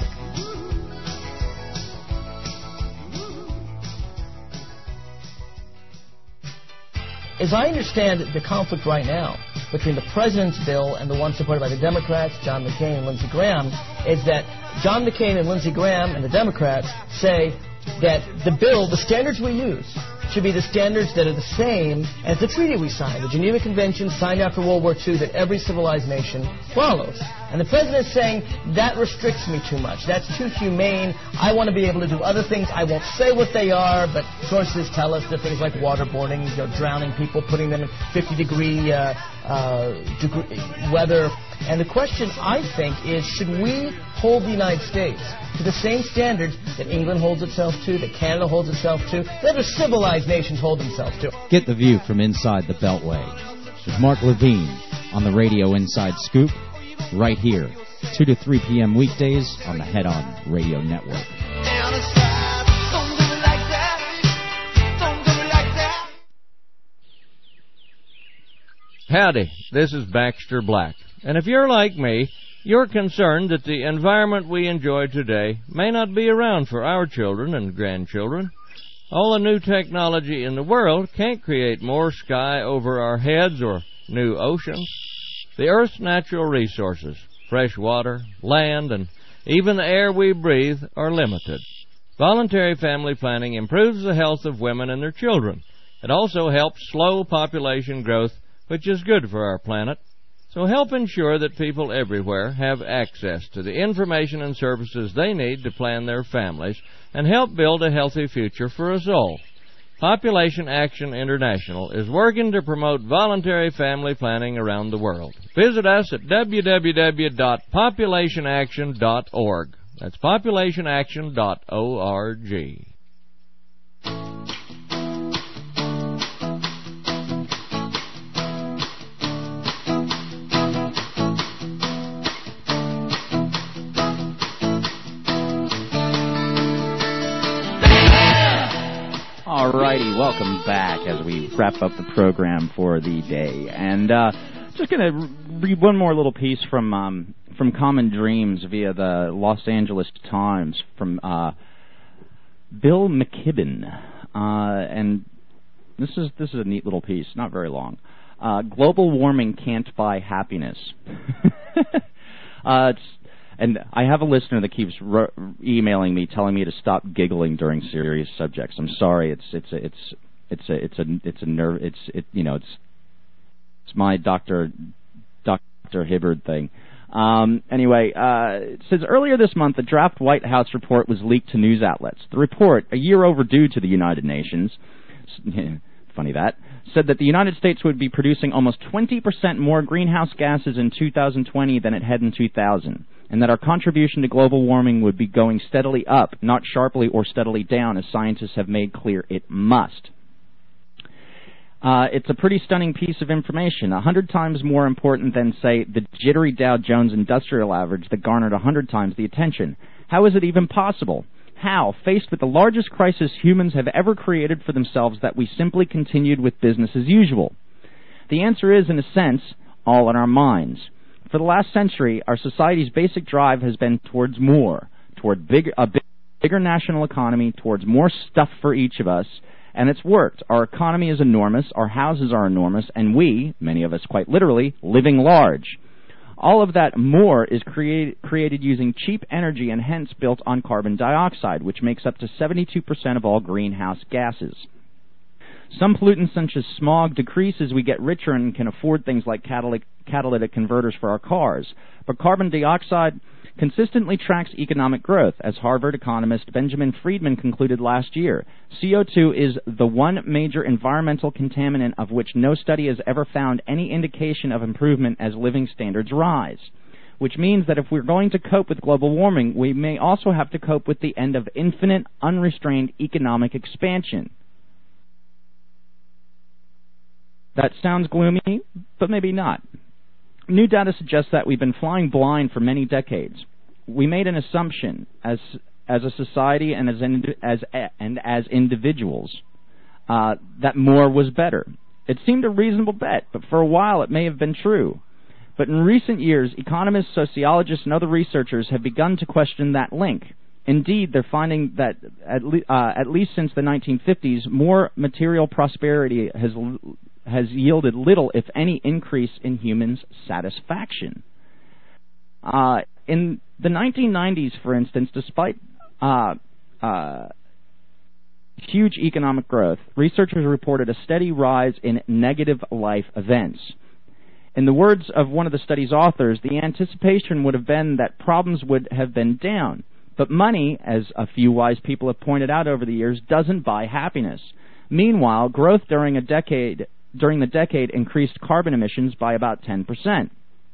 As I understand the conflict right now between the President's bill and the one supported by the Democrats, John McCain and Lindsey Graham, is that John McCain and Lindsey Graham and the Democrats say that the bill, the standards we use, should be the standards that are the same as the treaty we signed, the Geneva Convention signed after World War Two that every civilized nation follows. And the President is saying, that restricts me too much. That's too humane. I want to be able to do other things. I won't say what they are, but sources tell us they're things like waterboarding, you know, drowning people, putting them in fifty-degree uh, uh, degree weather. And the question, I think, is should we hold the United States to the same standards that England holds itself to, that Canada holds itself to, that other civilized nations hold themselves to? Get the view from inside the Beltway with Mark Levine on the Radio Inside Scoop, right here, two to three p.m. weekdays on the Head On Radio Network. Howdy, this is Baxter Black. And if you're like me, you're concerned that the environment we enjoy today may not be around for our children and grandchildren. All the new technology in the world can't create more sky over our heads or new oceans. The Earth's natural resources, fresh water, land, and even the air we breathe are limited. Voluntary family planning improves the health of women and their children. It also helps slow population growth, which is good for our planet. So help ensure that people everywhere have access to the information and services they need to plan their families and help build a healthy future for us all. Population Action International is working to promote voluntary family planning around the world. Visit us at w w w dot population action dot org. That's population action dot org. Alrighty, welcome back as we wrap up the program for the day. And uh, just going to read one more little piece from um, from Common Dreams via the Los Angeles Times from uh, Bill McKibben. Uh, and this is this is a neat little piece, not very long. Uh, Global warming can't buy happiness. uh, it's And I have a listener that keeps r- emailing me, telling me to stop giggling during serious subjects. I'm sorry. It's it's a, it's it's a it's a it's a nerve. It's it you know it's it's my Doctor Doctor Hibbard thing. Um, anyway, uh, it says earlier this month, a draft White House report was leaked to news outlets. The report, a year overdue to the United Nations, funny that, said that the United States would be producing almost twenty percent more greenhouse gases in two thousand twenty than it had in two thousand. And that our contribution to global warming would be going steadily up, not sharply or steadily down, as scientists have made clear it must. Uh, it's a pretty stunning piece of information, a hundred times more important than, say, the jittery Dow Jones Industrial Average that garnered a hundred times the attention. How is it even possible? How, faced with the largest crisis humans have ever created for themselves, that we simply continued with business as usual? The answer is, in a sense, all in our minds. For the last century, our society's basic drive has been towards more, toward big, a big, bigger national economy, towards more stuff for each of us, and it's worked. Our economy is enormous, our houses are enormous, and we, many of us quite literally, living large. All of that more is create, created using cheap energy and hence built on carbon dioxide, which makes up to seventy-two percent of all greenhouse gases. Some pollutants such as smog decrease as we get richer and can afford things like catalytic, catalytic converters for our cars. But carbon dioxide consistently tracks economic growth, as Harvard economist Benjamin Friedman concluded last year. C O two is the one major environmental contaminant of which no study has ever found any indication of improvement as living standards rise, which means that if we're going to cope with global warming, we may also have to cope with the end of infinite, unrestrained economic expansion. That sounds gloomy, but maybe not. New data suggests that we've been flying blind for many decades. We made an assumption as as a society and as in, as and as individuals uh, that more was better. It seemed a reasonable bet, but for a while it may have been true. But in recent years, economists, sociologists, and other researchers have begun to question that link. Indeed, they're finding that at, le- uh, at least since the nineteen fifties, more material prosperity has has yielded little, if any, increase in humans' satisfaction. Uh, in the nineteen nineties, for instance, despite uh, uh, huge economic growth, researchers reported a steady rise in negative life events. In the words of one of the study's authors, the anticipation would have been that problems would have been down. But money, as a few wise people have pointed out over the years, doesn't buy happiness. Meanwhile, growth during a decade during the decade increased carbon emissions by about ten percent.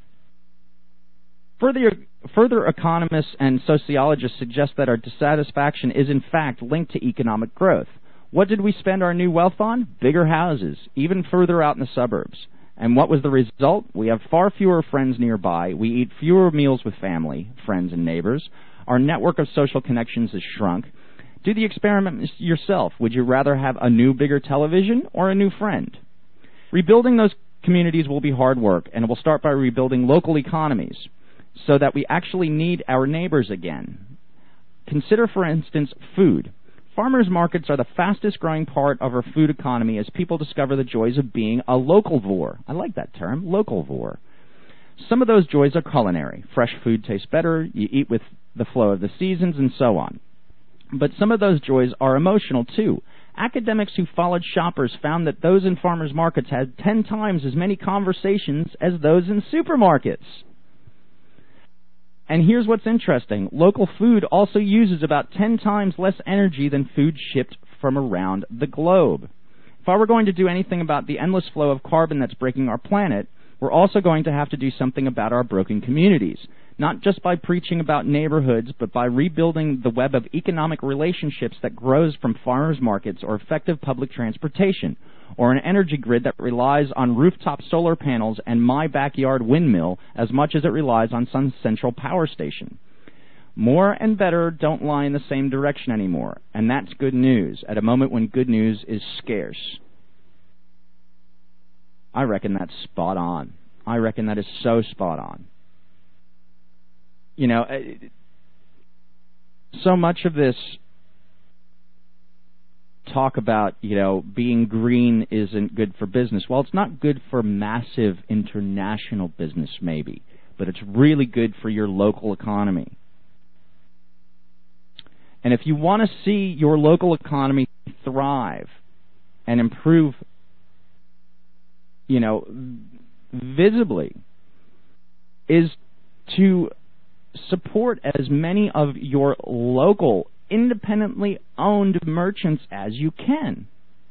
Further, further economists and sociologists suggest that our dissatisfaction is in fact linked to economic growth. What did we spend our new wealth on? Bigger houses, even further out in the suburbs. And what was the result? We have far fewer friends nearby. We eat fewer meals with family, friends, and neighbors. Our network of social connections has shrunk. Do the experiment yourself. Would you rather have a new, bigger television or a new friend? Rebuilding those communities will be hard work, and it will start by rebuilding local economies so that we actually need our neighbors again. Consider, for instance, food. Farmers markets are the fastest growing part of our food economy as people discover the joys of being a localvore. I like that term, localvore. Some of those joys are culinary. Fresh food tastes better, you eat with the flow of the seasons, and so on. But some of those joys are emotional, too. Academics who followed shoppers found that those in farmers markets had ten times as many conversations as those in supermarkets. And here's what's interesting. Local food also uses about ten times less energy than food shipped from around the globe. If I were going to do anything about the endless flow of carbon that's breaking our planet, we're also going to have to do something about our broken communities. Not just by preaching about neighborhoods, but by rebuilding the web of economic relationships that grows from farmers markets or effective public transportation, or an energy grid that relies on rooftop solar panels and my backyard windmill as much as it relies on some central power station. More and better don't lie in the same direction anymore, and that's good news at a moment when good news is scarce. I reckon that's spot on. I reckon that is so spot on. You know, so much of this talk about, you know, being green isn't good for business. Well, it's not good for massive international business, maybe, but it's really good for your local economy. And if you want to see your local economy thrive and improve, you know, visibly, is to support as many of your local, independently owned merchants as you can.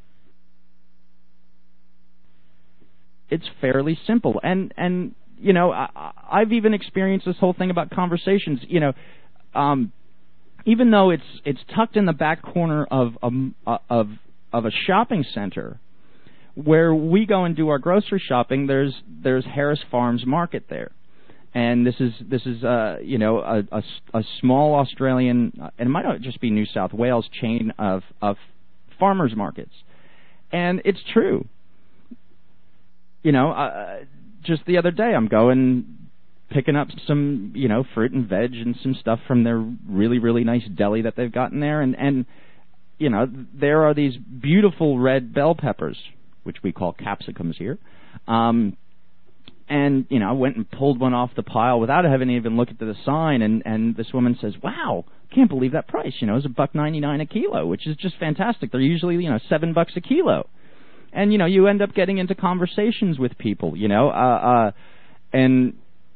It's fairly simple. And, and you know, I, I've even experienced this whole thing about conversations. You know, um, even though it's it's tucked in the back corner of um, uh, of of a shopping center, where we go and do our grocery shopping, there's there's Harris Farms Market there. And this is this is uh, you know a, a, a small Australian, uh, and it might not just be New South Wales chain of of farmers markets, and it's true. You know, uh, just the other day I'm going picking up some you know fruit and veg and some stuff from their really really nice deli that they've got in there, and and you know there are these beautiful red bell peppers, which we call capsicums here. Um, And, you know, I went and pulled one off the pile without having even looked at the sign, and, and this woman says, wow, can't believe that price. You know, it's a buck ninety-nine a kilo, which is just fantastic. They're usually, you know, seven bucks a kilo. And, you know, you end up getting into conversations with people, you know, uh, uh, and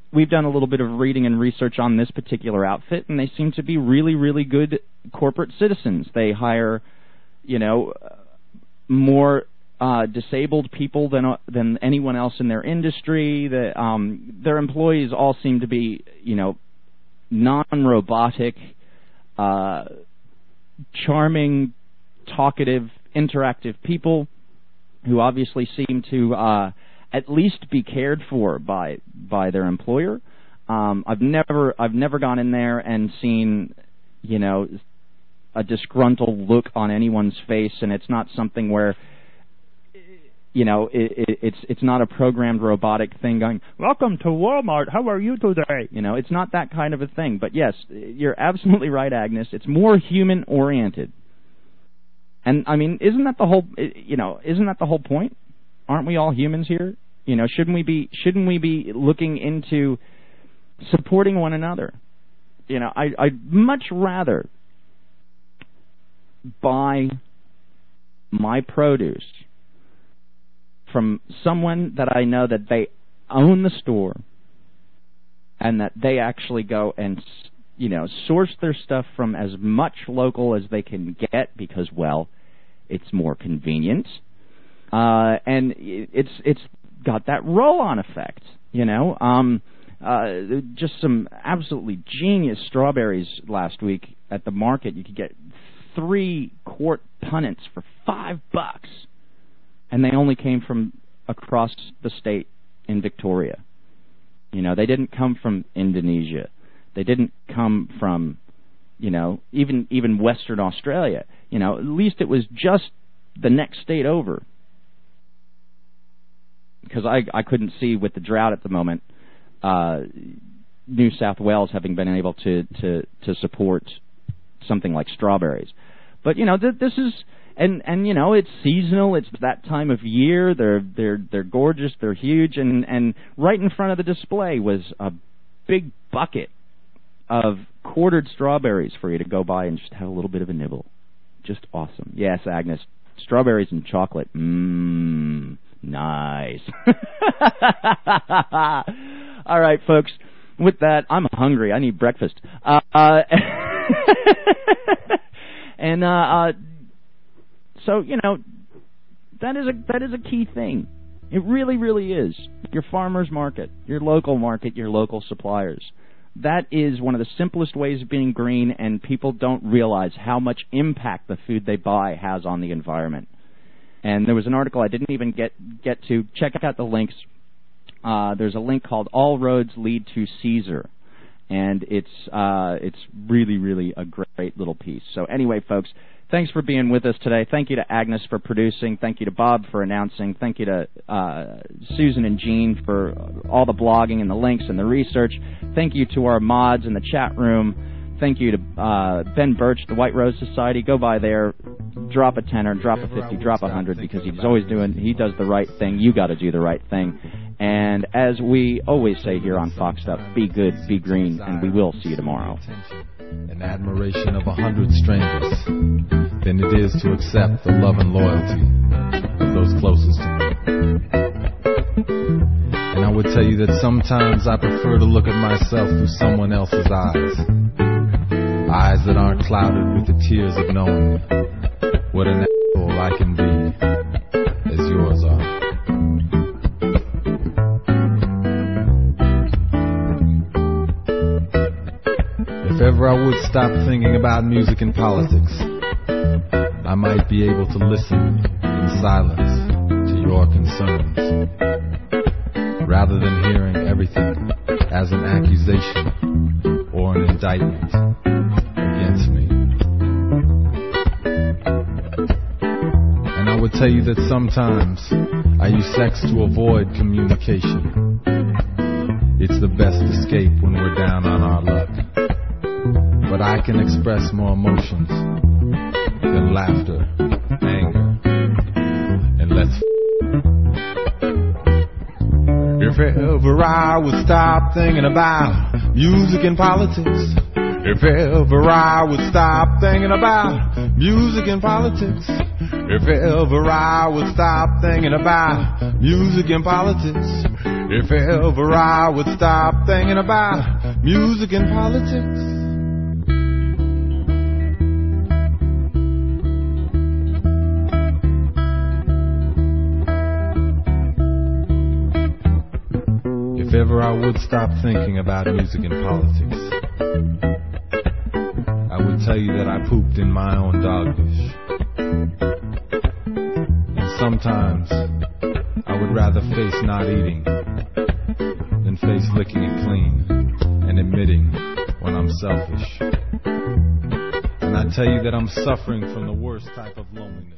we've done a little bit of reading and research on this particular outfit, and they seem to be really, really good corporate citizens. They hire, you know, more uh, disabled people than uh, than anyone else in their industry. The, um, their employees all seem to be, you know, non-robotic, uh, charming, talkative, interactive people who obviously seem to uh, at least be cared for by by their employer. Um, I've never I've never gone in there and seen, you know, a disgruntled look on anyone's face, and it's not something where, you know, it, it, it's it's not a programmed robotic thing going, "Welcome to Walmart. How are you today?" You know, it's not that kind of a thing. But yes, you're absolutely right, Agnes. It's more human oriented. And I mean, isn't that the whole? You know, isn't that the whole point? Aren't we all humans here? You know, shouldn't we be? Shouldn't we be looking into supporting one another? You know, I, I'd much rather buy my produce from someone that I know that they own the store and that they actually go and, you know, source their stuff from as much local as they can get because, well, it's more convenient, uh, and it's it's got that roll-on effect, you know. Um, uh, just some absolutely genius strawberries last week at the market. You could get three quart punnets for five bucks, and they only came from across the state in Victoria. You know, they didn't come from Indonesia. They didn't come from, you know, even even Western Australia. You know, at least it was just the next state over. Because I I couldn't see with the drought at the moment, uh, New South Wales having been able to, to, to support something like strawberries. But, you know, th- this is, and, and, you know, it's seasonal, it's that time of year, they're, they're, they're gorgeous, they're huge, and, and right in front of the display was a big bucket of quartered strawberries for you to go by and just have a little bit of a nibble. Just awesome. Yes, Agnes, strawberries and chocolate. Mmm, nice. All right, folks. With that, I'm hungry. I need breakfast. Uh, uh, and uh, uh, so, you know, that is a that is a key thing. It really, really is. Your farmer's market, your local market, your local suppliers. That is one of the simplest ways of being green, and people don't realize how much impact the food they buy has on the environment. And there was an article I didn't even get get to. Check out the links. Uh, there's a link called "All Roads Lead to Caesar," and it's uh, it's really, really a great little piece. So anyway, folks, thanks for being with us today. Thank you to Agnes for producing. Thank you to Bob for announcing. Thank you to uh, Susan and Jean for all the blogging and the links and the research. Thank you to our mods in the chat room. Thank you to uh, Ben Birch, the White Rose Society. Go by there, drop a tenner, drop a fifty, drop a hundred, because he's always doing, he does the right thing. You got to do the right thing. And as we always say here on Fox Stuff, be good, be green, and we will see you tomorrow. And admiration of a hundred strangers than it is to accept the love and loyalty of those closest to me. And I would tell you that sometimes I prefer to look at myself through someone else's eyes. Eyes that aren't clouded with the tears of knowing what an asshole I can be as yours are. If ever I would stop thinking about music and politics, I might be able to listen in silence to your concerns, rather than hearing everything as an accusation or an indictment against me. And I would tell you that sometimes I use sex to avoid communication. It's the best escape when we're down on our luck. But I can express more emotions than laughter, anger, and let's If ever I would stop thinking about music and politics, if ever I would stop thinking about music and politics, if ever I would stop thinking about music and politics, If ever I would stop thinking about music and politics, if ever I would stop thinking about music and politics, I would tell you that I pooped in my own dogfish. And sometimes I would rather face not eating than face licking it clean and admitting when I'm selfish. And I tell you that I'm suffering from the worst type of loneliness.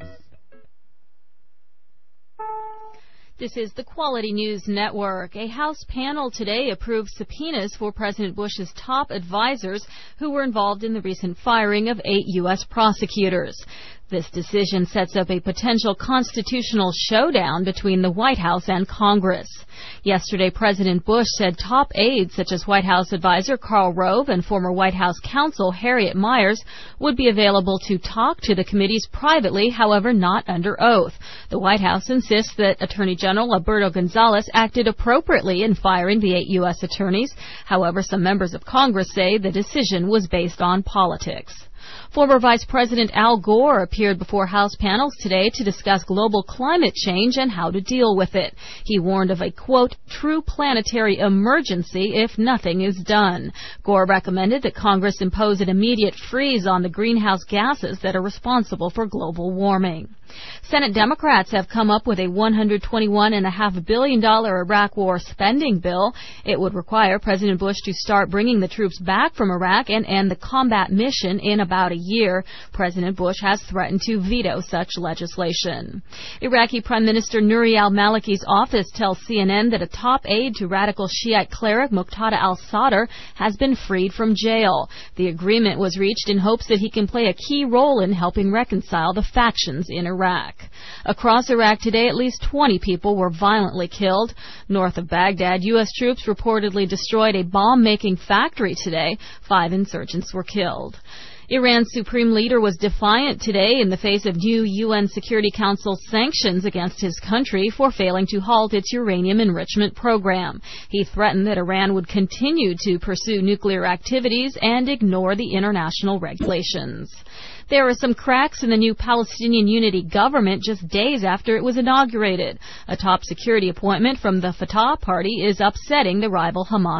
This is the Quality News Network. A House panel today approved subpoenas for President Bush's top advisors who were involved in the recent firing of eight U S prosecutors. This decision sets up a potential constitutional showdown between the White House and Congress. Yesterday, President Bush said top aides such as White House advisor Karl Rove and former White House counsel Harriet Miers would be available to talk to the committees privately, however not under oath. The White House insists that Attorney General Alberto Gonzales acted appropriately in firing the eight U S attorneys. However, some members of Congress say the decision was based on politics. Former Vice President Al Gore appeared before House panels today to discuss global climate change and how to deal with it. He warned of a, quote, true planetary emergency if nothing is done. Gore recommended that Congress impose an immediate freeze on the greenhouse gases that are responsible for global warming. Senate Democrats have come up with a one hundred twenty-one point five billion dollars Iraq War spending bill. It would require President Bush to start bringing the troops back from Iraq and end the combat mission in about a year. President Bush has threatened to veto such legislation. Iraqi Prime Minister Nouri al-Maliki's office tells C N N that a top aide to radical Shiite cleric Muqtada al-Sadr has been freed from jail. The agreement was reached in hopes that he can play a key role in helping reconcile the factions in Iraq. Iraq. Across Iraq today, at least twenty people were violently killed. North of Baghdad, U S troops reportedly destroyed a bomb-making factory today. Five insurgents were killed. Iran's supreme leader was defiant today in the face of new U N Security Council sanctions against his country for failing to halt its uranium enrichment program. He threatened that Iran would continue to pursue nuclear activities and ignore the international regulations. There are some cracks in the new Palestinian Unity government just days after it was inaugurated. A top security appointment from the Fatah party is upsetting the rival Hamas